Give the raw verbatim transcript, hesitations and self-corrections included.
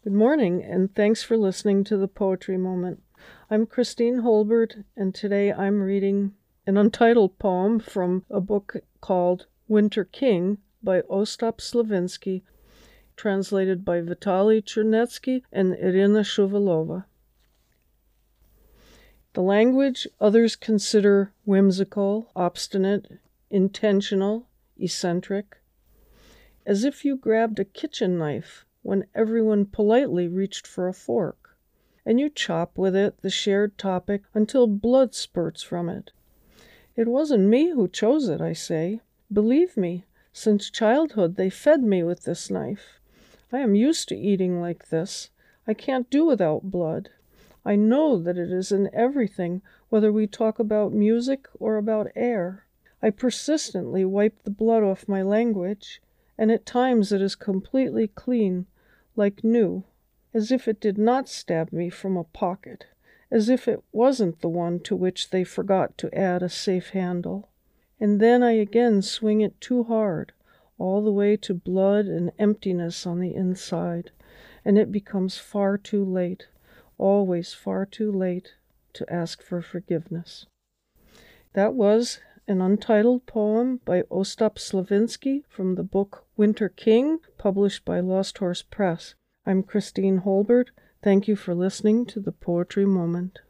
Good morning, and thanks for listening to the Poetry Moment. I'm Christine Holbert, and today I'm reading an untitled poem from a book called Winter King by Ostap Slavinsky, translated by Vitaly Chernetsky and Irina Shuvalova. The language others consider whimsical, obstinate, intentional, eccentric. As if you grabbed a kitchen knife when everyone politely reached for a fork, and you chop with it the shared topic until blood spurts from it. It wasn't me who chose it, I say. Believe me, since childhood they fed me with this knife. I am used to eating like this. I can't do without blood. I know that it is in everything, whether we talk about music or about air. I persistently wipe the blood off my language, and at times it is completely clean, like new, as if it did not stab me from a pocket, as if it wasn't the one to which they forgot to add a safe handle. And then I again swing it too hard, all the way to blood and emptiness on the inside, and it becomes far too late, always far too late, to ask for forgiveness. That was an untitled poem by Ostap Slavinsky from the book Winter King, published by Lost Horse Press. I'm Christine Holbert. Thank you for listening to the Poetry Moment.